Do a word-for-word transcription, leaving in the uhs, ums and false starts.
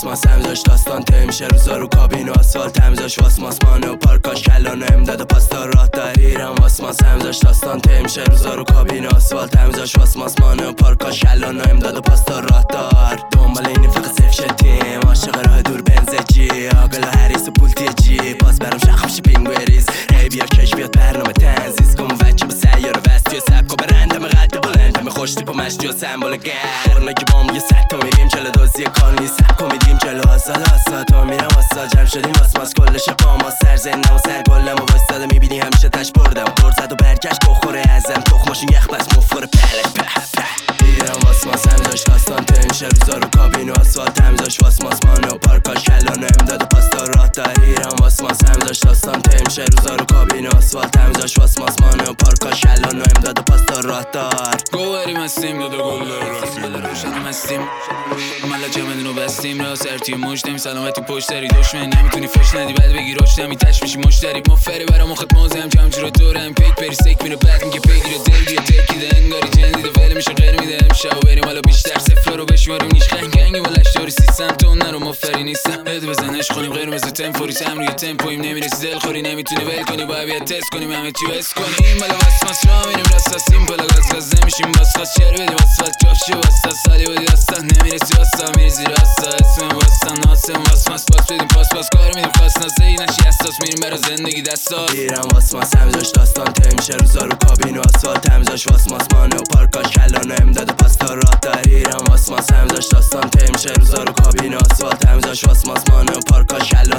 واسماس همزاش داستان تمیشه روزا رو کابین و آسفالت همزاش واسماس مانه و پارکاش کلانه امداد و پاستا راه داریرم واسماس همزاش داستان تمیشه روزا رو کابین و آسفالت همزاش واسماس مانه و پارکاش کلانه امداد و پاستا راه دار دنبال این فقط صرف شدیم عاشق راه دور بنز جی آگل و هریس و پولتی جی باز برام شخم شی پینگ بریز هی بیا کش بیاد برنامه تنزیز کن بچه با سیاره وست توی سبکا برندم قد بلند همه خوش تیپ و مشتی و سمبول گر قرنه که بام یه ست تا میریم جلو دوزی کانوی سبکا میدیم جلو آسال آسا تا میرم آسا جمع شدیم واسماس کلش با ما سر زنم و سر گلم و وستاده میبینی همیشه تش بردم برد زد و برگشت بخوره ازم تخماشون یخ بس مفخوره پله په په ایران واسماس همزاش داستان تمیشه روزا رو کابین و آسفالت همزاش واسماس مانه و پارکاش کلانه امداد و پاستا راه دار ایران واسماس همزاش داستان تمیشه روزا رو کابین و آسفالت همزاش واسماس مانه و پارکاش کلانه امداد و پاستا راه دار گوهریم هستیم دادا گل رفتیم روشنیم هستیم ملا جمعدون رو بستیم را سرتی مجدیم سلامتی پشتری دشمن نمیتونی فش ندی بعد بگی رشت نمی تش میشی مشتری مفری برا مخت موزم جمع جورا دورم پیک بری سیک میره بعد میگه پیگیره دل دیگه تکیده انگاری جندیده ولی میشه غیر میده امشب بریم حالا بیشتر صفر رو بشماریم نیش خنگ هنگی و لشتاری سیستم تو نرو مفری نیستم هد بزنش کنیم غیر مثل تمپوری تم روی تمپویم نمیرسی دل خوری نمیتونی ول کنی باید بیاد تست کنیم همه چی حس کنیم بالا واسماس را میریم راست هستیم بالا گاز گاز نمیشیم واسفاس چر بدیم واسفات کافشی واستا سالی بودی راستان نمیرسی واستا میریزی راستا اسمم واستا ناسم واسماس پاس بدیم پاس پاس کار میدیم پاس ناسه این نشی اساس میریم برا زندگی دستا ایران واسماس همزاش داستان تمیشه روزا رو کابین و آسفالت همزاش واسماس مانه و پارکاش کلانه امداد و پاستا راه دار ایران واسماس همزاش داستان تمیشه روزا رو کابین و آسفالت همزاش واسماس مانه و پارکاش کلانه